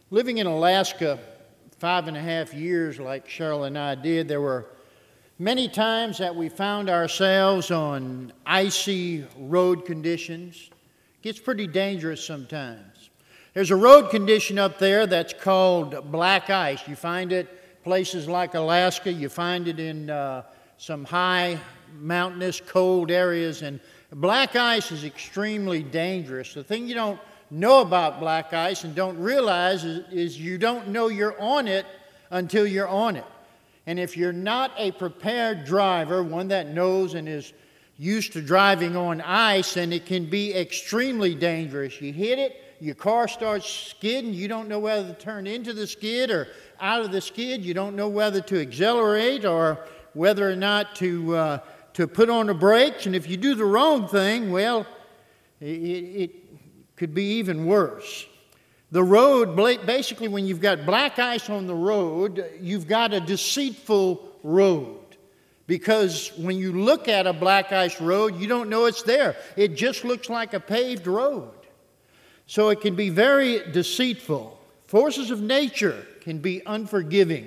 Living in Alaska 5.5 years like Cheryl and I did, there were many times that we found ourselves on icy road conditions. It gets pretty dangerous sometimes. There's a road condition up there that's called black ice. You find it places like Alaska. You find it in some high, mountainous, cold areas. And black ice is extremely dangerous. The thing you don't know about black ice and don't realize is you don't know you're on it until you're on it. And if you're not a prepared driver, one that knows and is used to driving on ice, then it can be extremely dangerous. You hit it, your car starts skidding, you don't know whether to turn into the skid or out of the skid, you don't know whether to accelerate or whether or not to put on the brakes, and if you do the wrong thing, well, it could be even worse. The road, basically when you've got black ice on the road, you've got a deceitful road. Because when you look at a black ice road, you don't know it's there. It just looks like a paved road. So it can be very deceitful. Forces of nature can be unforgiving.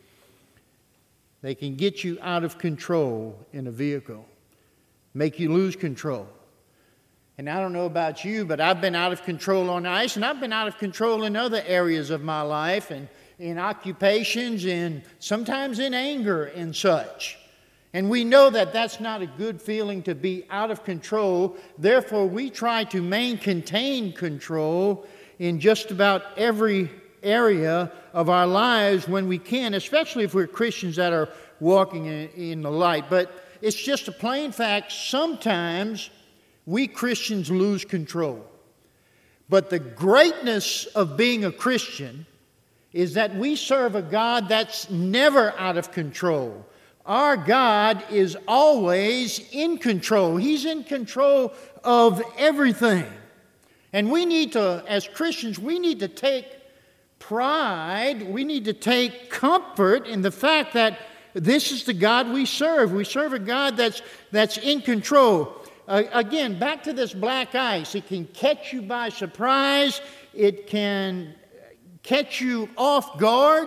They can get you out of control in a vehicle, make you lose control. And I don't know about you, but I've been out of control on ice, and I've been out of control in other areas of my life, and in occupations, and sometimes in anger and such. And we know that that's not a good feeling to be out of control. Therefore, we try to maintain control in just about every area of our lives when we can, especially if we're Christians that are walking in the light. But it's just a plain fact, sometimes we Christians lose control. But the greatness of being a Christian is that we serve a God that's never out of control. Our God is always in control. He's in control of everything. And we need to, as Christians, we need to take pride, we need to take comfort in the fact that this is the God we serve. We serve a God that's in control. Again, back to this black ice. It can catch you by surprise. It can catch you off guard.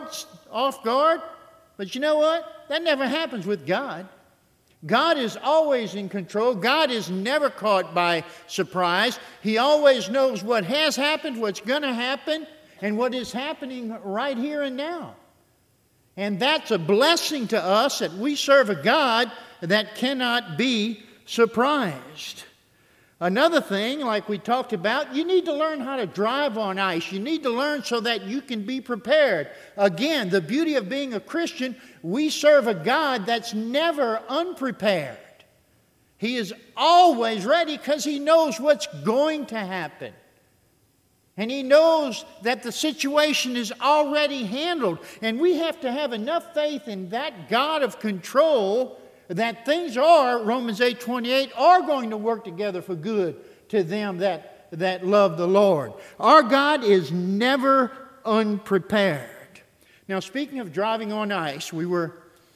But you know what? That never happens with God. God is always in control. God is never caught by surprise. He always knows what has happened, what's going to happen, and what is happening right here and now. And that's a blessing to us that we serve a God that cannot be surprised. Another thing, like we talked about, you need to learn how to drive on ice. You need to learn so that you can be prepared. Again, the beauty of being a Christian, we serve a God that's never unprepared. He is always ready because He knows what's going to happen. And He knows that the situation is already handled. And we have to have enough faith in that God of control that things are, Romans 8:28, are going to work together for good to them that love the Lord. Our God is never unprepared. Now, speaking of driving on ice, when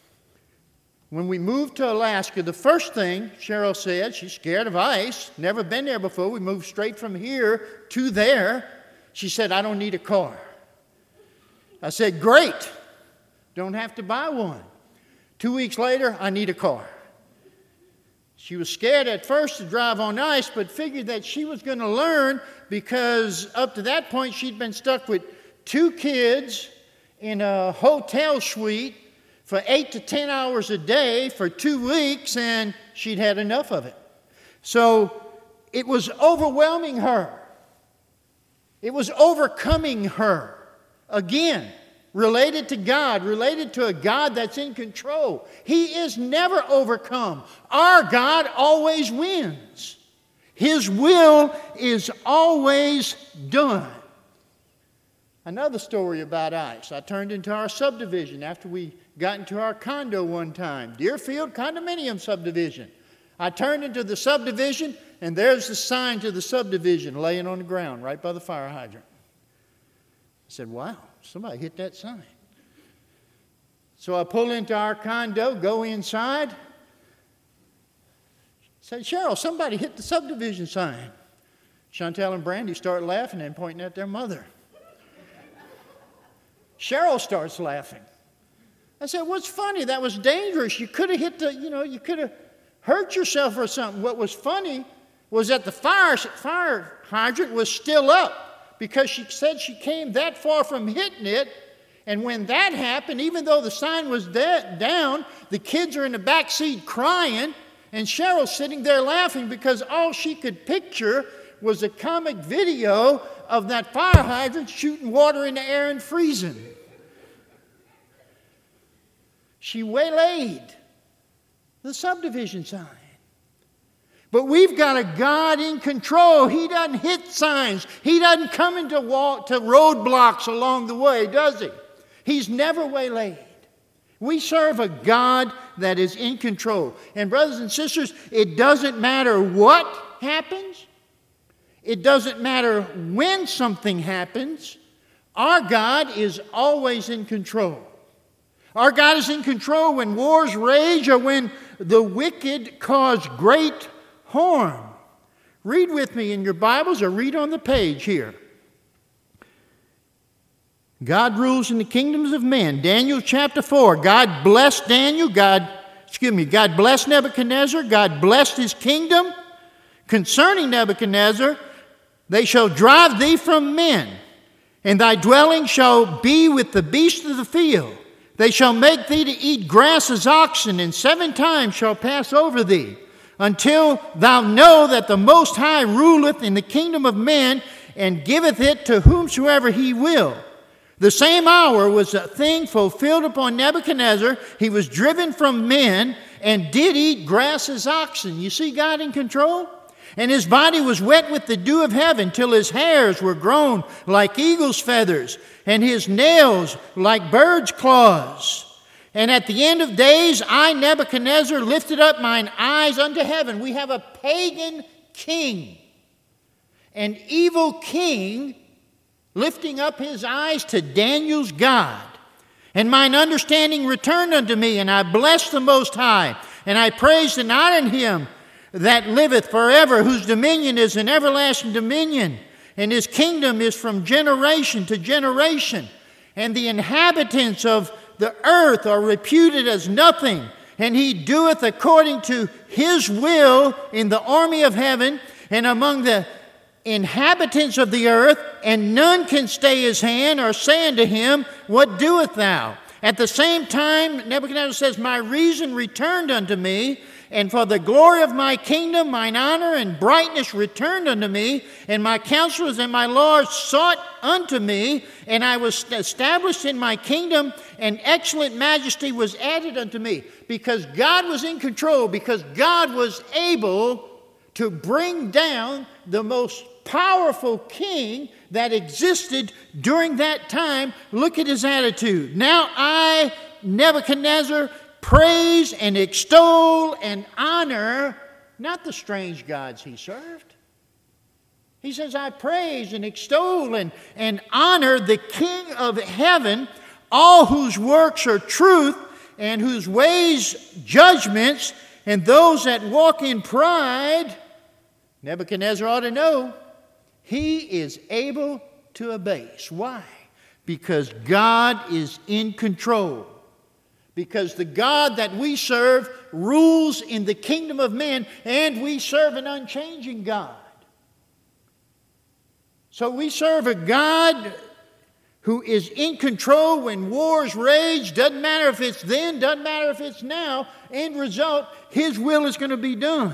we moved to Alaska, the first thing Cheryl said, she's scared of ice, never been there before. We moved straight from here to there. She said, I don't need a car. I said, great, don't have to buy one. 2 weeks later, I need a car. She was scared at first to drive on ice, but figured that she was going to learn because up to that point, she'd been stuck with 2 kids in a hotel suite for 8 to 10 hours a day for 2 weeks, and she'd had enough of it. So it was overwhelming her. It was overcoming her. Again, related to God, related to a God that's in control. He is never overcome. Our God always wins. His will is always done. Another story about ice. I turned into our subdivision after we got into our condo one time. Deerfield Condominium Subdivision. I turned into the subdivision, and there's the sign to the subdivision laying on the ground right by the fire hydrant. I said, wow. Somebody hit that sign. So I pull into our condo, go inside. Say, Cheryl, somebody hit the subdivision sign. Chantel and Brandy start laughing and pointing at their mother. Cheryl starts laughing. I said, what's funny? That was dangerous. You could have you could have hurt yourself or something. What was funny was that the fire hydrant was still up because she said she came that far from hitting it. And when that happened, even though the sign was down, the kids are in the back seat crying, and Cheryl's sitting there laughing because all she could picture was a comic video of that fire hydrant shooting water in the air and freezing. She waylaid the subdivision sign. But we've got a God in control. He doesn't hit signs. He doesn't come into roadblocks along the way, does he? He's never waylaid. We serve a God that is in control. And brothers and sisters, it doesn't matter what happens. It doesn't matter when something happens. Our God is always in control. Our God is in control when wars rage or when the wicked cause great harm. Read with me in your Bibles or read on the page here. God rules in the kingdoms of men. Daniel chapter 4. God blessed Daniel. God blessed Nebuchadnezzar. God blessed his kingdom. Concerning Nebuchadnezzar, they shall drive thee from men, and thy dwelling shall be with the beasts of the field. They shall make thee to eat grass as oxen, and 7 times shall pass over thee, until thou know that the Most High ruleth in the kingdom of men, and giveth it to whomsoever he will. The same hour was a thing fulfilled upon Nebuchadnezzar. He was driven from men, and did eat grass as oxen. You see God in control? And his body was wet with the dew of heaven, till his hairs were grown like eagle's feathers, and his nails like bird's claws. And at the end of days, I, Nebuchadnezzar, lifted up mine eyes unto heaven. We have a pagan king, an evil king, lifting up his eyes to Daniel's God. And mine understanding returned unto me, and I blessed the Most High, and I praised and honored him that liveth forever, whose dominion is an everlasting dominion, and his kingdom is from generation to generation. And the inhabitants of the earth are reputed as nothing, and he doeth according to his will in the army of heaven and among the inhabitants of the earth, and none can stay his hand or say unto him, what doest thou? At the same time, Nebuchadnezzar says, my reason returned unto me, and for the glory of my kingdom, mine honor and brightness returned unto me, and my counselors and my lords sought unto me, and I was established in my kingdom, and excellent majesty was added unto me. Because God was in control, because God was able to bring down the most powerful king that existed during that time. Look at his attitude. Now I, Nebuchadnezzar, praise and extol and honor not the strange gods he served. He says, I praise and extol and honor the King of heaven, all whose works are truth and whose ways judgments, and those that walk in pride. Nebuchadnezzar ought to know he is able to abase. Why? Because God is in control. Because the God that we serve rules in the kingdom of men, and we serve an unchanging God. So we serve a God who is in control when wars rage. Doesn't matter if it's then, doesn't matter if it's now. End result, his will is going to be done.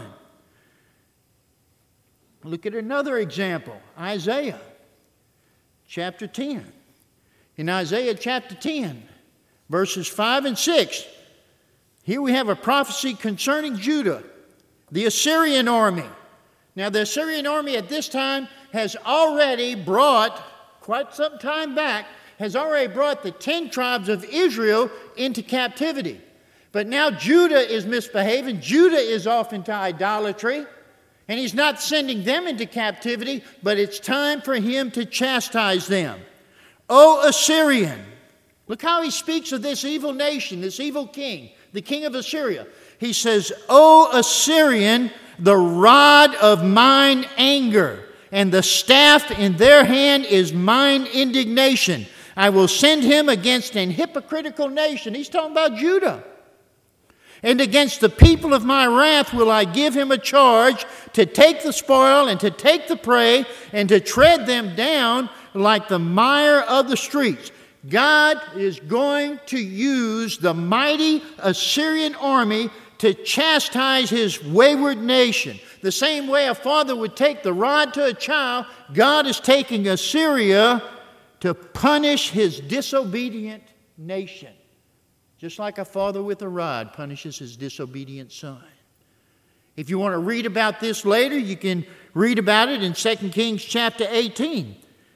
Look at another example, Isaiah chapter 10. In Isaiah chapter 10, verses 5 and 6, here we have a prophecy concerning Judah, the Assyrian army. Now, the Assyrian army at this time has already brought, quite some time back, has already brought the 10 tribes of Israel into captivity. But now Judah is misbehaving. Judah is off into idolatry. And he's not sending them into captivity, but it's time for him to chastise them. O Assyrian, look how he speaks of this evil nation, this evil king, the king of Assyria. He says, O Assyrian, the rod of mine anger, and the staff in their hand is mine indignation. I will send him against an hypocritical nation. He's talking about Judah. And against the people of my wrath will I give him a charge to take the spoil and to take the prey and to tread them down like the mire of the streets. God is going to use the mighty Assyrian army to chastise his wayward nation. The same way a father would take the rod to a child, God is taking Assyria to punish his disobedient nation. Just like a father with a rod punishes his disobedient son. If you want to read about this later, you can read about it in 2 Kings chapter 18.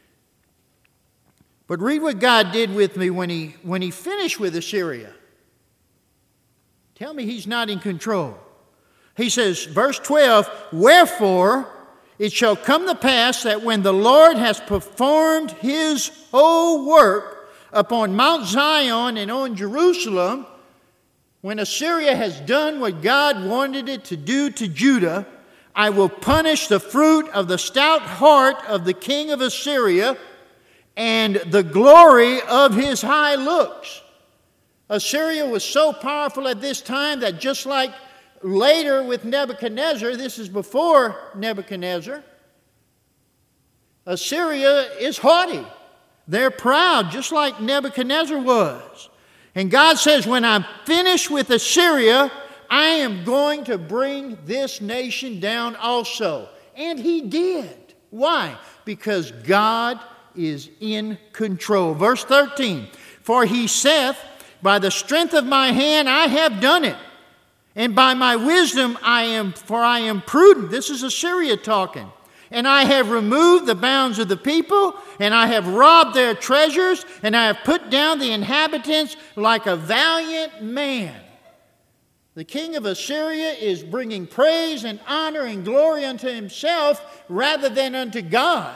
But read what God did with me when he finished with Assyria. Tell me he's not in control. He says, verse 12, wherefore it shall come to pass that when the Lord has performed his whole work upon Mount Zion and on Jerusalem, when Assyria has done what God wanted it to do to Judah, I will punish the fruit of the stout heart of the king of Assyria and the glory of his high looks. Assyria was so powerful at this time that just like later with Nebuchadnezzar, this is before Nebuchadnezzar, Assyria is haughty. They're proud, just like Nebuchadnezzar was. And God says, when I'm finished with Assyria, I am going to bring this nation down also. And he did. Why? Because God is in control. Verse 13, for he saith, by the strength of my hand I have done it, and by my wisdom I am prudent. This is Assyria talking. And I have removed the bounds of the people, and I have robbed their treasures, and I have put down the inhabitants like a valiant man. The king of Assyria is bringing praise and honor and glory unto himself rather than unto God.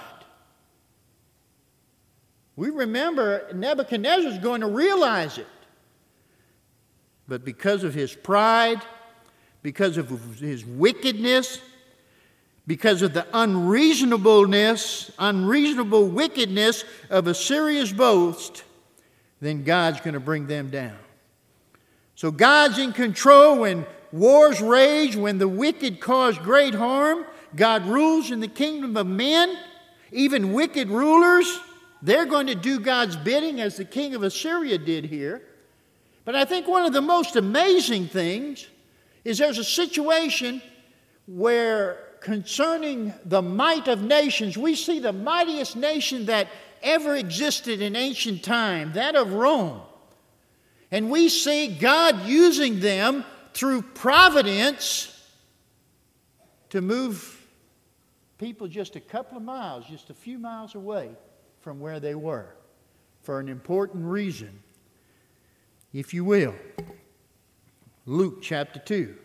We remember Nebuchadnezzar is going to realize it. But because of his pride, because of his wickedness, because of the unreasonable wickedness of Assyria's boast, then God's going to bring them down. So God's in control when wars rage, when the wicked cause great harm. God rules in the kingdom of men. Even wicked rulers, they're going to do God's bidding as the king of Assyria did here. But I think one of the most amazing things is there's a situation where concerning the might of nations, we see the mightiest nation that ever existed in ancient time, that of Rome. And we see God using them through providence to move people just a couple of miles, just a few miles away from where they were for an important reason. If you will, Luke chapter 2.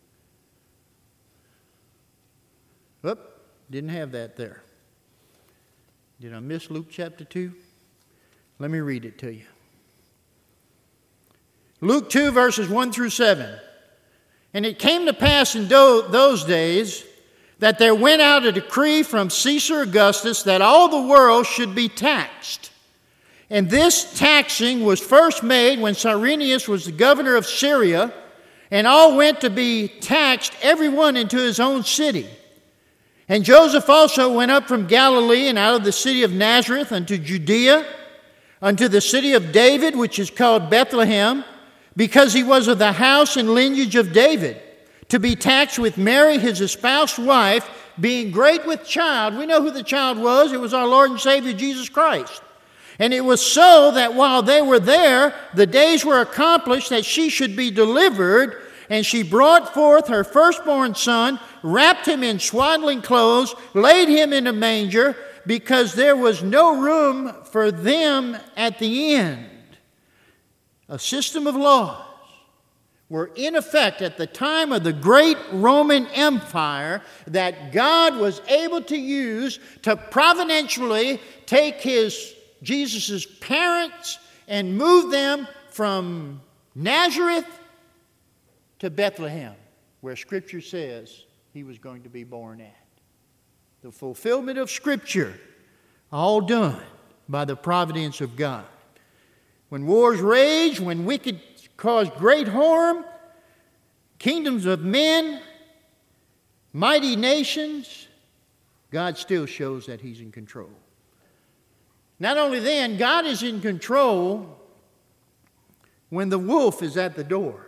Oop, didn't have that there. Did I miss Luke chapter 2? Let me read it to you. Luke 2 verses 1 through 7. And it came to pass in those days that there went out a decree from Caesar Augustus that all the world should be taxed. And this taxing was first made when Cyrenius was the governor of Syria, and all went to be taxed, everyone into his own city. And Joseph also went up from Galilee and out of the city of Nazareth unto Judea, unto the city of David, which is called Bethlehem, because he was of the house and lineage of David, to be taxed with Mary, his espoused wife, being great with child. We know who the child was. It was our Lord and Savior, Jesus Christ. And it was so that while they were there, the days were accomplished that she should be delivered. And she brought forth her firstborn son, wrapped him in swaddling clothes, laid him in a manger, because there was no room for them at the inn. A system of laws were in effect at the time of the great Roman Empire that God was able to use to providentially take Jesus' parents and move them from Nazareth to Bethlehem, where Scripture says he was going to be born at. The fulfillment of Scripture, all done by the providence of God. When wars rage, when wicked cause great harm, kingdoms of men, mighty nations, God still shows that He's in control. Not only then, God is in control when the wolf is at the door.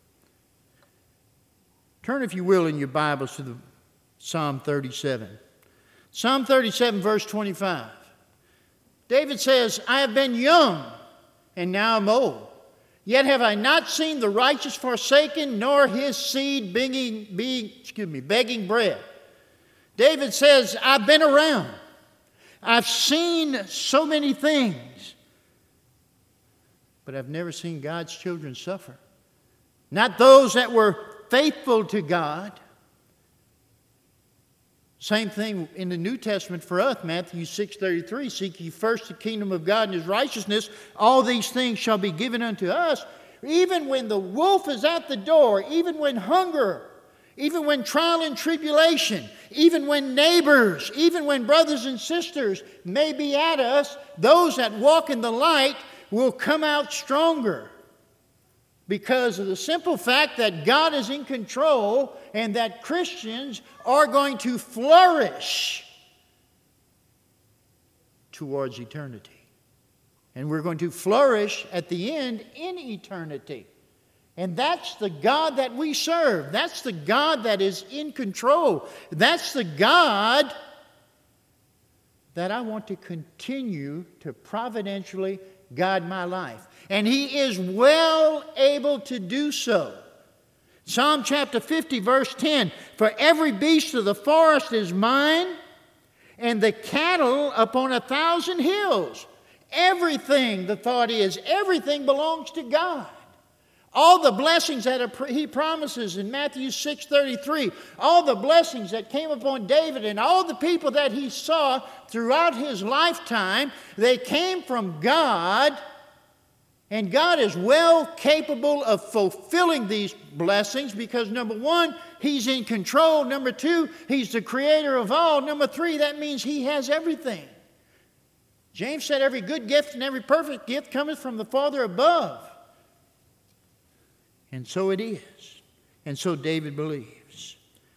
Turn, if you will, in your Bibles to the Psalm 37. Psalm 37, verse 25. David says, I have been young, and now I'm old. Yet have I not seen the righteous forsaken, nor his seed begging bread. David says, I've been around. I've seen so many things, but I've never seen God's children suffer. Not those that were faithful to God. Same thing in the New Testament for us, Matthew 6:33. Seek ye first the kingdom of God and His righteousness. All these things shall be given unto us. Even when the wolf is at the door, even when hunger, even when trial and tribulation, even when neighbors, even when brothers and sisters may be at us, those that walk in the light will come out stronger. Because of the simple fact that God is in control and that Christians are going to flourish towards eternity. And we're going to flourish at the end in eternity. And that's the God that we serve. That's the God that is in control. That's the God that I want to continue to providentially guide my life. And He is well able to do so. Psalm chapter 50, verse 10. For every beast of the forest is mine, and the cattle upon 1,000 hills. Everything, the thought is, everything belongs to God. All the blessings that He promises in Matthew 6:33, all the blessings that came upon David and all the people that he saw throughout his lifetime, they came from God. And God is well capable of fulfilling these blessings because, number one, He's in control. Number two, He's the creator of all. Number three, that means He has everything. James said every good gift and every perfect gift cometh from the Father above. And so it is. And so David believes.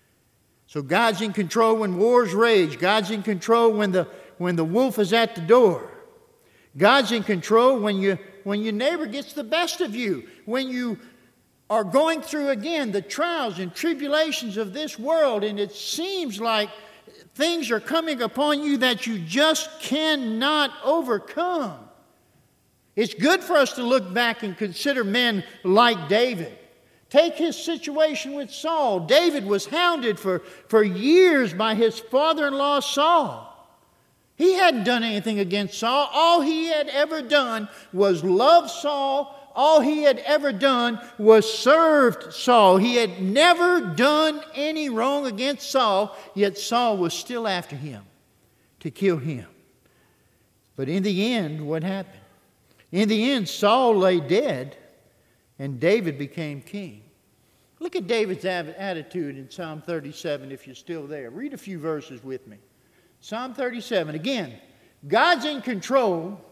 So God's in control when wars rage. God's in control when the wolf is at the door. God's in control when your neighbor gets the best of you, when you are going through, again, the trials and tribulations of this world, and it seems like things are coming upon you that you just cannot overcome. It's good for us to look back and consider men like David. Take his situation with Saul. David was hounded for years by his father-in-law Saul. He hadn't done anything against Saul. All he had ever done was love Saul. All he had ever done was served Saul. He had never done any wrong against Saul, yet Saul was still after him to kill him. But in the end, what happened? In the end, Saul lay dead, and David became king. Look at David's attitude in Psalm 37 if you're still there. Read a few verses with me. Psalm 37, again, God's in control,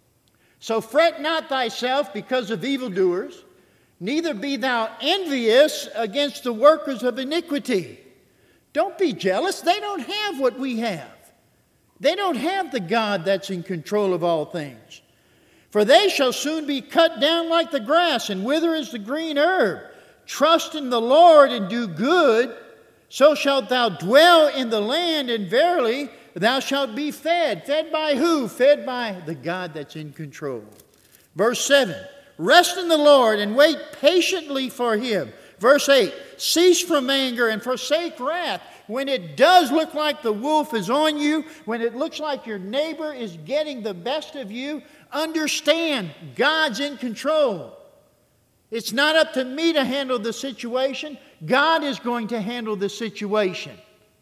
so fret not thyself because of evildoers, neither be thou envious against the workers of iniquity. Don't be jealous. They don't have what we have. They don't have the God that's in control of all things. For they shall soon be cut down like the grass and wither as the green herb. Trust in the Lord and do good, so shalt thou dwell in the land, and verily thou shalt be fed. Fed by who? Fed by the God that's in control. Verse 7, rest in the Lord and wait patiently for Him. Verse 8, cease from anger and forsake wrath. When it does look like the wolf is on you, when it looks like your neighbor is getting the best of you, understand God's in control. It's not up to me to handle the situation. God is going to handle the situation.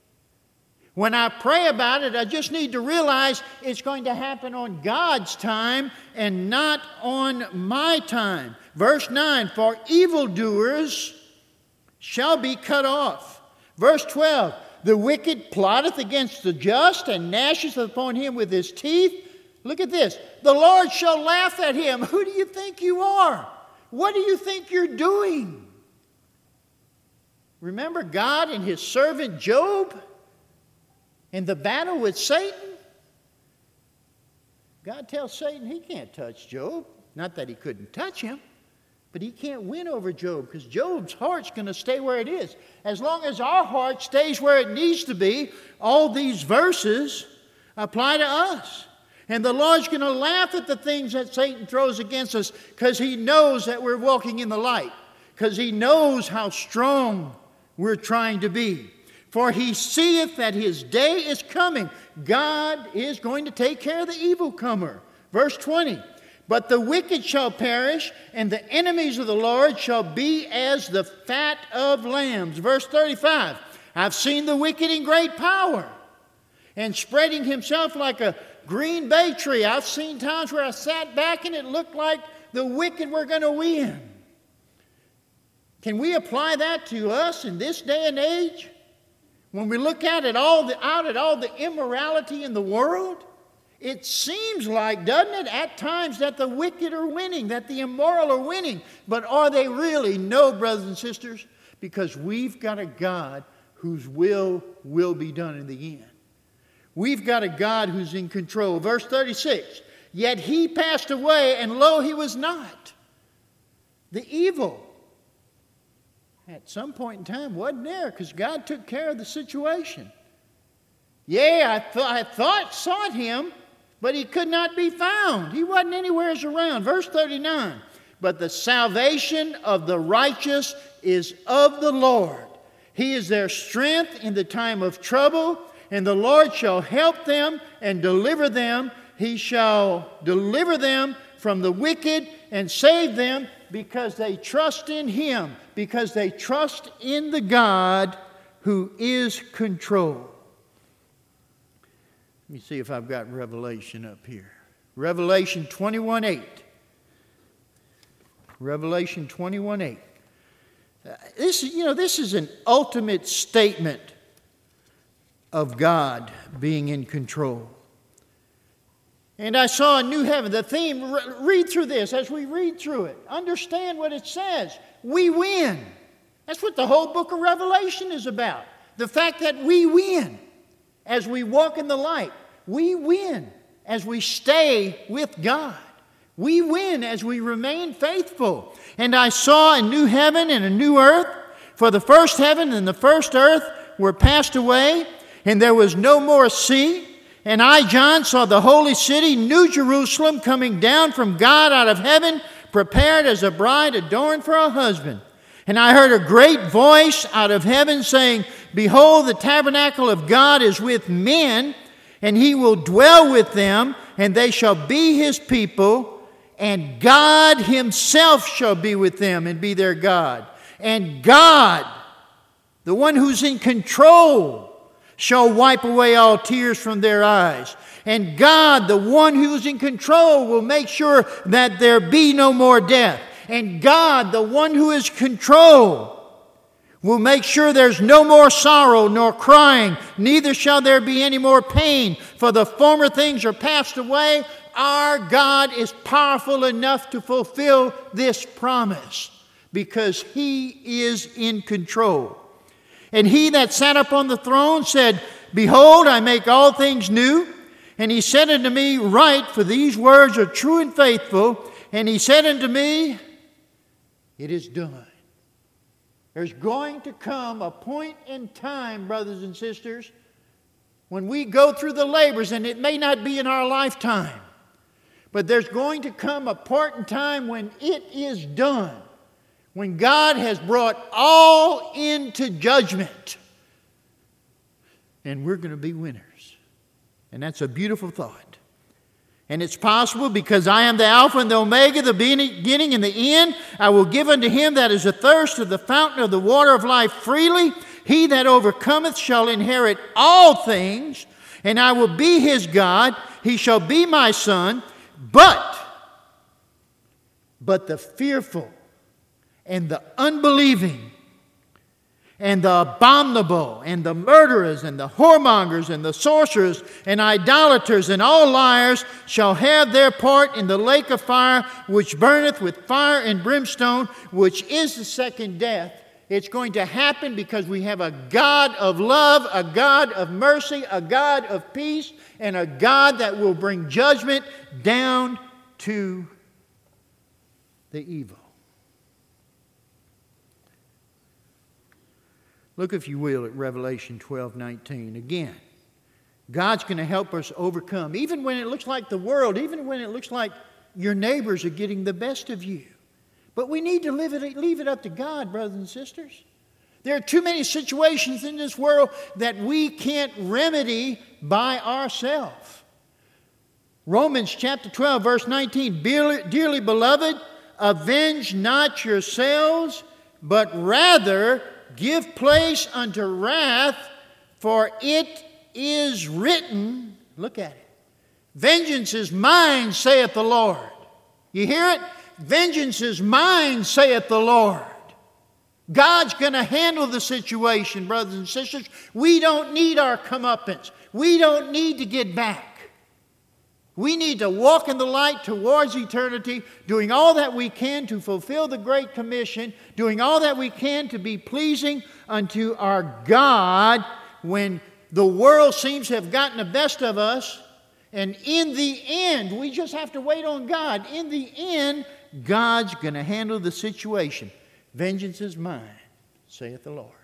When I pray about it, I just need to realize it's going to happen on God's time and not on my time. Verse 9, for evildoers shall be cut off. Verse 12, the wicked plotteth against the just and gnasheth upon him with his teeth. Look at this. The Lord shall laugh at him. Who do you think you are? What do you think you're doing? Remember God and his servant Job and the battle with Satan? God tells Satan he can't touch Job. Not that he couldn't touch him, but he can't win over Job because Job's heart's going to stay where it is. As long as our heart stays where it needs to be, all these verses apply to us. And the Lord's going to laugh at the things that Satan throws against us because he knows that we're walking in the light, because he knows how strong we're trying to be. For he seeth that his day is coming. God is going to take care of the evil comer. Verse 20. But the wicked shall perish, and the enemies of the Lord shall be as the fat of lambs. Verse 35. I've seen the wicked in great power, and spreading himself like a green bay tree. I've seen times where I sat back and it looked like the wicked were going to win. Can we apply that to us in this day and age? When we look out at all the immorality in the world, it seems like, doesn't it, at times that the wicked are winning, that the immoral are winning. But are they really? No, brothers and sisters, because we've got a God whose will be done in the end. We've got a God who's in control. Verse 36, yet he passed away, and lo, he was not. The evil, at some point in time, wasn't there because God took care of the situation. Yea, I thought sought him, but he could not be found. He wasn't anywhere around. Verse 39, but the salvation of the righteous is of the Lord. He is their strength in the time of trouble, and the Lord shall help them and deliver them. He shall deliver them from the wicked and save them because they trust in him, because they trust in the God who is control. Let me see if I've got Revelation up here. Revelation 21:8. Revelation 21:8. This is an ultimate statement of God being in control. And I saw a new heaven. The theme, read through this as we read through it. Understand what it says. We win. That's what the whole book of Revelation is about. The fact that we win as we walk in the light. We win as we stay with God. We win as we remain faithful. And I saw a new heaven and a new earth. For the first heaven and the first earth were passed away, and there was no more sea. And I, John, saw the holy city, New Jerusalem, coming down from God out of heaven, prepared as a bride adorned for her husband. And I heard a great voice out of heaven saying, behold, the tabernacle of God is with men, and he will dwell with them, and they shall be his people, and God himself shall be with them and be their God. And God, the one who's in control, shall wipe away all tears from their eyes. And God, the one who's in control, will make sure that there be no more death. And God, the one who is in control, will make sure there's no more sorrow nor crying, neither shall there be any more pain, for the former things are passed away. Our God is powerful enough to fulfill this promise because he is in control. And he that sat upon the throne said, behold, I make all things new. And he said unto me, write, for these words are true and faithful. And he said unto me, it is done. There's going to come a point in time, brothers and sisters, when we go through the labors, and it may not be in our lifetime, but there's going to come a part in time when it is done. When God has brought all into judgment. And we're going to be winners. And that's a beautiful thought. And it's possible because I am the Alpha and the Omega, the beginning and the end. I will give unto him that is athirst of the fountain of the water of life freely. He that overcometh shall inherit all things. And I will be his God. He shall be my son. But the fearful and the unbelieving and the abominable, and the murderers, and the whoremongers, and the sorcerers, and idolaters, and all liars shall have their part in the lake of fire, which burneth with fire and brimstone, which is the second death. It's going to happen because we have a God of love, a God of mercy, a God of peace, and a God that will bring judgment down to the evil. Look, if you will, at Revelation 12:19. Again, God's going to help us overcome, even when it looks like the world, even when it looks like your neighbors are getting the best of you. But we need to leave it up to God, brothers and sisters. There are too many situations in this world that we can't remedy by ourselves. Romans chapter 12, verse 19. Dearly beloved, avenge not yourselves, but rather give place unto wrath, for it is written, look at it, vengeance is mine, saith the Lord. You hear it? Vengeance is mine, saith the Lord. God's going to handle the situation, brothers and sisters. We don't need our comeuppance. We don't need to get back. We need to walk in the light towards eternity, doing all that we can to fulfill the Great Commission, doing all that we can to be pleasing unto our God when the world seems to have gotten the best of us. And in the end, we just have to wait on God. In the end, God's going to handle the situation. Vengeance is mine, saith the Lord.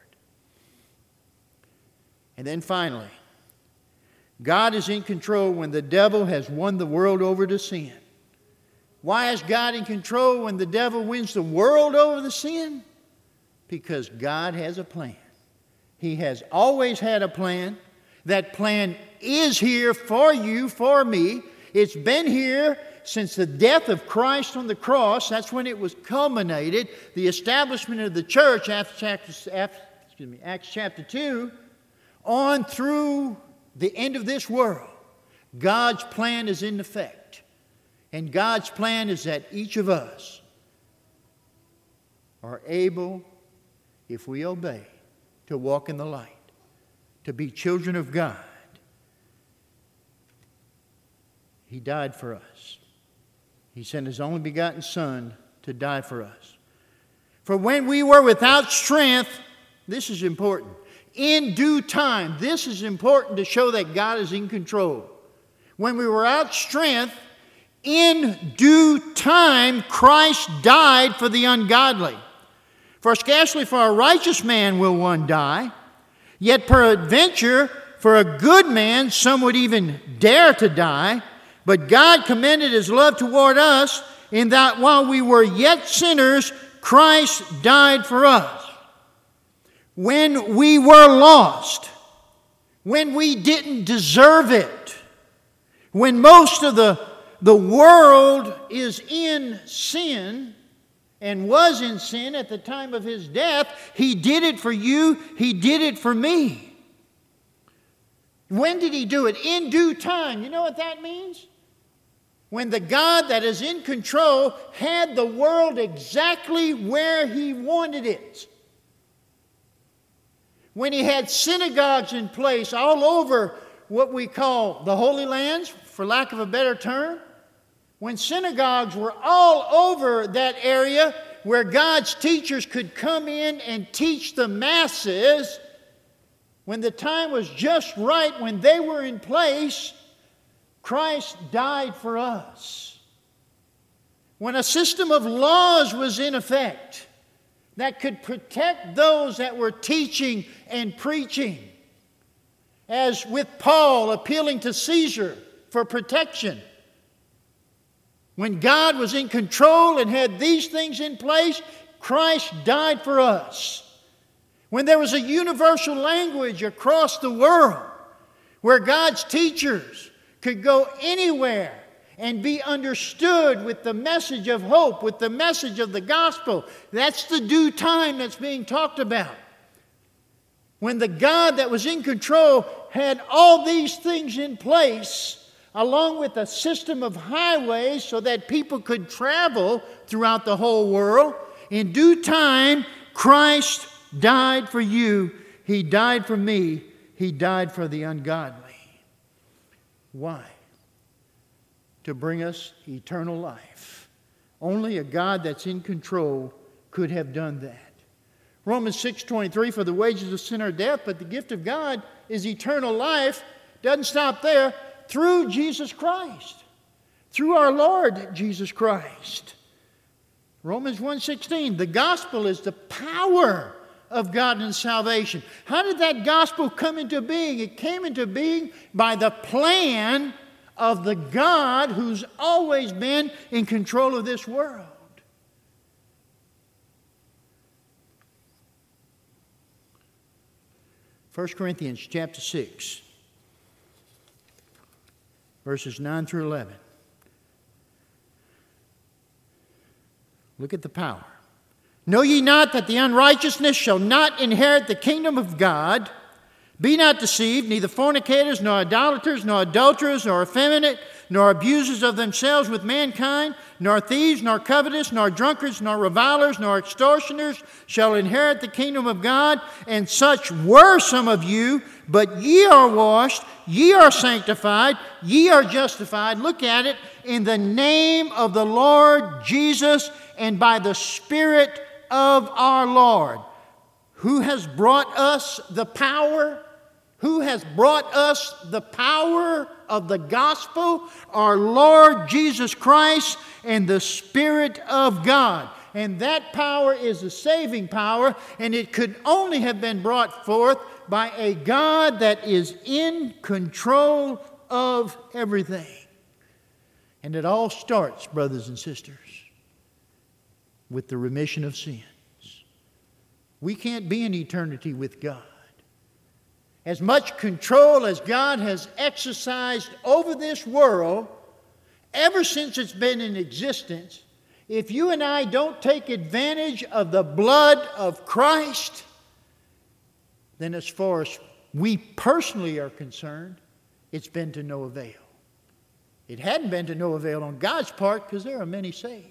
And then finally, God is in control when the devil has won the world over to sin. Why is God in control when the devil wins the world over to sin? Because God has a plan. He has always had a plan. That plan is here for you, for me. It's been here since the death of Christ on the cross. That's when it was culminated. The establishment of the church, Acts chapter 2, on through the end of this world. God's plan is in effect. And God's plan is that each of us are able, if we obey, to walk in the light, to be children of God. He died for us. He sent His only begotten Son to die for us. For when we were without strength, this is important, in due time, this is important to show that God is in control. When we were without strength, in due time, Christ died for the ungodly. For scarcely for a righteous man will one die, yet peradventure for a good man some would even dare to die. But God commended His love toward us in that while we were yet sinners, Christ died for us. When we were lost, when we didn't deserve it, when most of the world is in sin and was in sin at the time of His death, He did it for you, He did it for me. When did He do it? In due time. You know what that means? When the God that is in control had the world exactly where He wanted it. When He had synagogues in place all over what we call the Holy Lands, for lack of a better term. When synagogues were all over that area where God's teachers could come in and teach the masses, when the time was just right, when they were in place, Christ died for us. When a system of laws was in effect that could protect those that were teaching and preaching, as with Paul appealing to Caesar for protection. When God was in control and had these things in place, Christ died for us. When there was a universal language across the world where God's teachers could go anywhere and be understood with the message of hope, with the message of the gospel. That's the due time that's being talked about. When the God that was in control had all these things in place, along with a system of highways so that people could travel throughout the whole world, in due time, Christ died for you. He died for me. He died for the ungodly. Why? To bring us eternal life. Only a God that's in control could have done that. Romans 6:23, for the wages of sin are death, but the gift of God is eternal life. Doesn't stop there. Through Jesus Christ. Through our Lord Jesus Christ. Romans 1:16, the gospel is the power of God in salvation. How did that gospel come into being? It came into being by the plan of the God who's always been in control of this world. First Corinthians chapter 6, verses 9 through 11. Look at the power. Know ye not that the unrighteousness shall not inherit the kingdom of God? Be not deceived, neither fornicators, nor idolaters, nor adulterers, nor effeminate, nor abusers of themselves with mankind, nor thieves, nor covetous, nor drunkards, nor revilers, nor extortioners shall inherit the kingdom of God. And such were some of you, but ye are washed, ye are sanctified, ye are justified. Look at it, in the name of the Lord Jesus and by the Spirit of our Lord. Who has brought us the power? Who has brought us the power of the gospel? Our Lord Jesus Christ and the Spirit of God. And that power is a saving power, and it could only have been brought forth by a God that is in control of everything. And it all starts, brothers and sisters, with the remission of sins. We can't be in eternity with God. As much control as God has exercised over this world, ever since it's been in existence, if you and I don't take advantage of the blood of Christ, then as far as we personally are concerned, it's been to no avail. It hadn't been to no avail on God's part because there are many saved.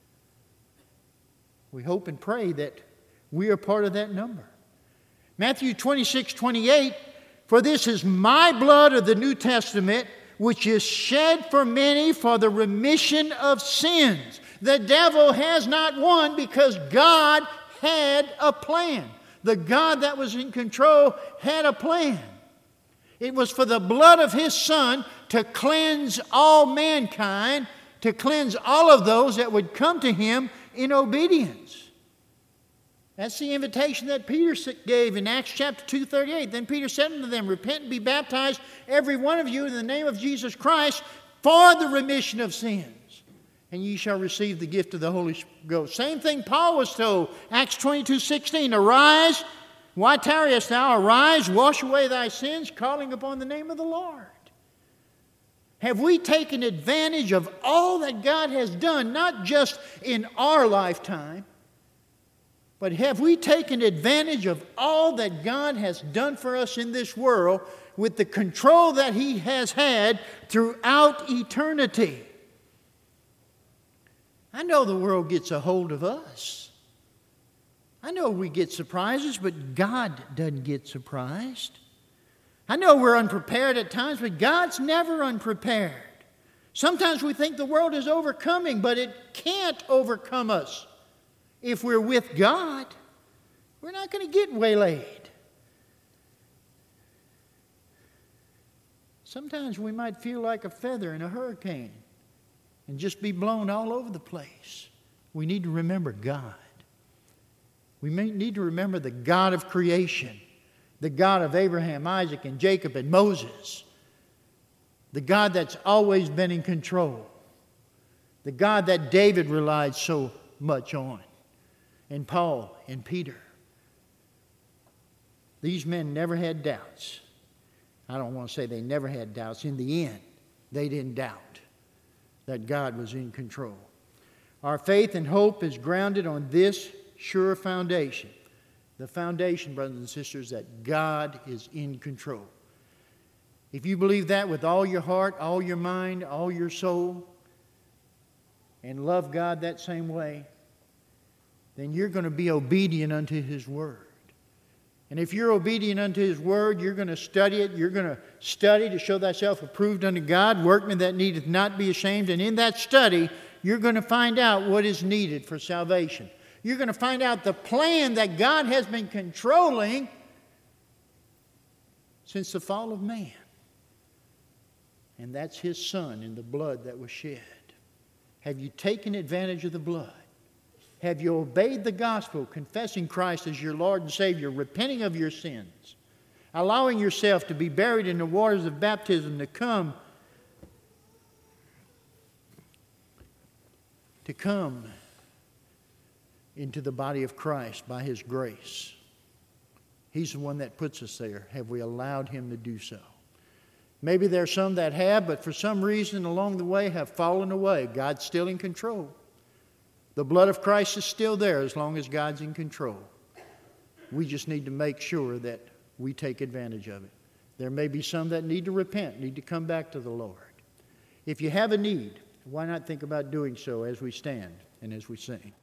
We hope and pray that we are part of that number. Matthew 26:28, for this is my blood of the New Testament, which is shed for many for the remission of sins. The devil has not won because God had a plan. The God that was in control had a plan. It was for the blood of His Son to cleanse all mankind, to cleanse all of those that would come to Him in obedience. That's the invitation that Peter gave in Acts chapter 2:38. Then Peter said unto them, repent and be baptized, every one of you, in the name of Jesus Christ, for the remission of sins, and ye shall receive the gift of the Holy Ghost. Same thing Paul was told, Acts 22:16, arise, why tarriest thou? Arise, wash away thy sins, calling upon the name of the Lord. Have we taken advantage of all that God has done, not just in our lifetime, but have we taken advantage of all that God has done for us in this world with the control that He has had throughout eternity? I know the world gets a hold of us. I know we get surprises, but God doesn't get surprised. I know we're unprepared at times, but God's never unprepared. Sometimes we think the world is overcoming, but it can't overcome us. If we're with God, we're not going to get waylaid. Sometimes we might feel like a feather in a hurricane and just be blown all over the place. We need to remember God. We may need to remember the God of creation, the God of Abraham, Isaac, and Jacob, and Moses, the God that's always been in control, the God that David relied so much on, and Paul and Peter. These men never had doubts. I don't want to say they never had doubts. In the end, they didn't doubt that God was in control. Our faith and hope is grounded on this sure foundation. The foundation, brothers and sisters, that God is in control. If you believe that with all your heart, all your mind, all your soul, and love God that same way, then you're going to be obedient unto His Word. And if you're obedient unto His Word, you're going to study it. You're going to study to show thyself approved unto God, workman that needeth not be ashamed. And in that study, you're going to find out what is needed for salvation. You're going to find out the plan that God has been controlling since the fall of man. And that's His Son and the blood that was shed. Have you taken advantage of the blood? Have you obeyed the gospel, confessing Christ as your Lord and Savior, repenting of your sins, allowing yourself to be buried in the waters of baptism, to come into the body of Christ by His grace? He's the one that puts us there. Have we allowed Him to do so? Maybe there are some that have, but for some reason along the way have fallen away. God's still in control. The blood of Christ is still there as long as God's in control. We just need to make sure that we take advantage of it. There may be some that need to repent, need to come back to the Lord. If you have a need, why not think about doing so as we stand and as we sing?